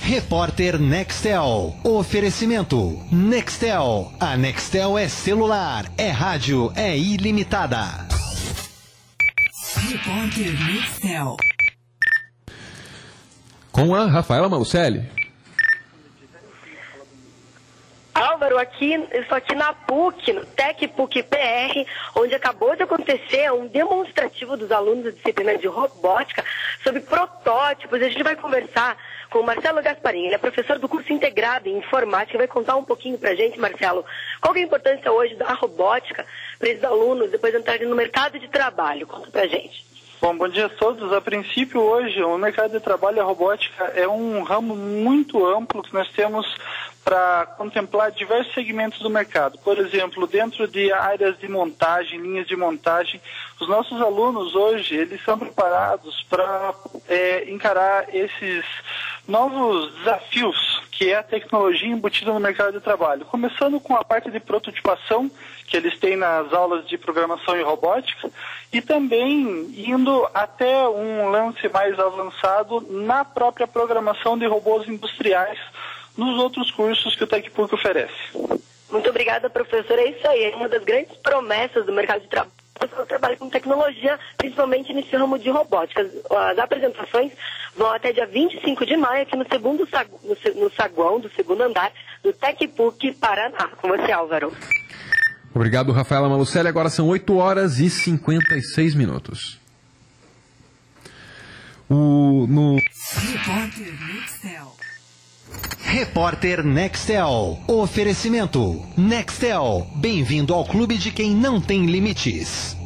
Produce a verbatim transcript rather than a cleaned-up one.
Repórter Nextel. Oferecimento Nextel. A Nextel é celular, é rádio, é ilimitada. Repórter Nextel. Com a Rafaela Malucelli. Álvaro, aqui, eu estou aqui na P U C, no Tec P U C P R, onde acabou de acontecer um demonstrativo dos alunos da disciplina de robótica sobre protótipos. A gente vai conversar com o Marcelo Gasparini, ele é professor do curso integrado em informática, vai contar um pouquinho pra gente, Marcelo, qual que é a importância hoje da robótica para esses alunos depois entrarem no mercado de trabalho. Conta pra gente. Bom, bom dia a todos. A princípio, hoje, o mercado de trabalho e a robótica é um ramo muito amplo que nós temos para contemplar diversos segmentos do mercado. Por exemplo, dentro de áreas de montagem, linhas de montagem, os nossos alunos hoje, eles são preparados para é, encarar esses novos desafios que é a tecnologia embutida no mercado de trabalho. Começando com a parte de prototipação, que eles têm nas aulas de programação e robótica, e também indo até um lance mais avançado na própria programação de robôs industriais, nos outros cursos que o Tec P U C oferece. Muito obrigada, professora. É isso aí, é uma das grandes promessas do mercado de trabalho. Eu trabalho com tecnologia, principalmente nesse ramo de robótica. As apresentações vão até dia vinte e cinco de maio, aqui no segundo sagu, no, no saguão do segundo andar do Tec P U C Paraná. Com você, Álvaro. Obrigado, Rafaela Malucelli. Agora são oito horas e cinquenta e seis minutos. O, no... Repórter Nextel. Repórter Nextel. Oferecimento Nextel. Bem-vindo ao clube de quem não tem limites.